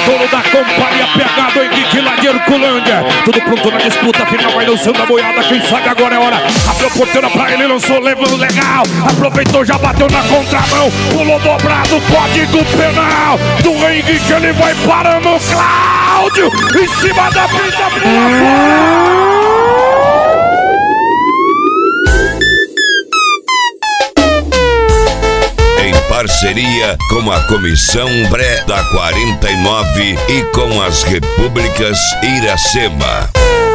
dono da companhia pegado em Henrique lá de Herculândia. Tudo pronto na disputa final, vai lançando a boiada. Quem sabe agora é hora. Abriu a porteira pra ele, lançou levando legal. Aproveitou, já bateu na contramão. Pulou dobrado, código penal do Henrique, ele vai parando o Cláudio em cima da pinta, pula fora. Parceria com a Comissão Bré da 49 e com as Repúblicas Iracema.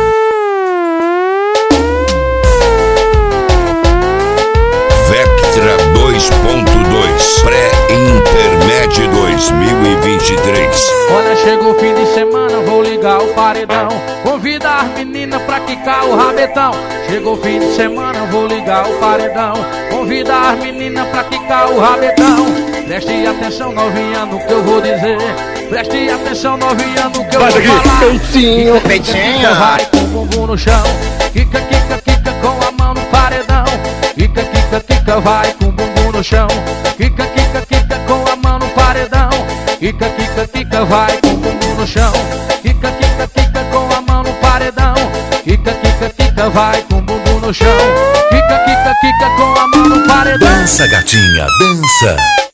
Vectra 2.2 Pré-Intermédio 2023. Olha, chegou o fim de semana, vou ligar o paredão. Convida as meninas pra quicar o rabetão. Chegou o fim de semana, vou ligar o paredão. Convida as meninas pra quicar o rabetão. Preste atenção, novinha, no que eu vou dizer. Preste atenção, novinha, no que eu vou falar. Peitinho, peitinho. Vai com o bumbum no chão. Quica, quica, quica com a mão no paredão. Quica, quica, quica, vai com o bumbum no chão. Quica, quica, quica com a mão no paredão. Quica, quica, quica, vai com o bumbum no chão. Quica, quica, quica com a mão no paredão. Quica, quica, quica, vai com o bumbum no chão. Quica, quica, quica com a mão no paredão. Dança, gatinha, dança.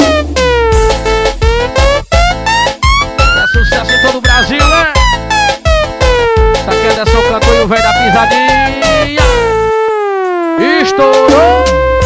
É sucesso em todo o Brasil, né? Isso aqui é Anderson Cantor e o velho da pisadinha. Estourou.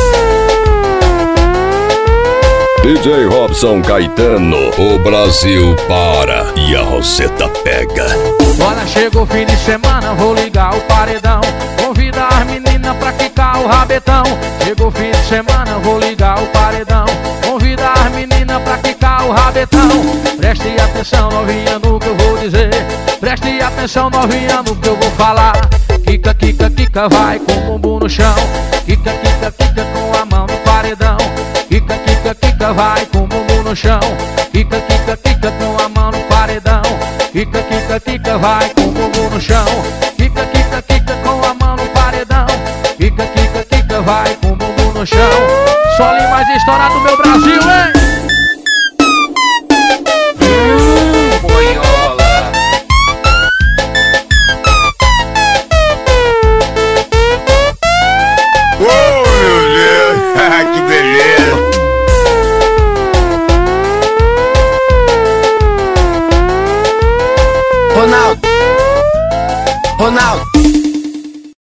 DJ Robson Caetano, o Brasil para e a Roseta pega. Olha, chegou o fim de semana, vou ligar o paredão. Convida as meninas pra quicar o rabetão. Chegou o fim de semana, vou ligar o paredão. Convida as meninas pra quicar o rabetão. Preste atenção, novinha, no que eu vou dizer. Preste atenção, novinha, no que eu vou falar. Quica, quica, quica, vai com o bumbum no chão. Quica, quica, quica com a mão no paredão. Quica, quica, quica, vai com o bumbum no chão. Quica, quica, quica com a mão no paredão. Quica, quica, quica, vai com o bumbum no chão. Quica, quica, quica com a mão no paredão. Quica, quica, quica, vai com o bumbum no chão. Solo mais estourado do meu Brasil, hein? Boiola. Oh, meu Deus, que beleza.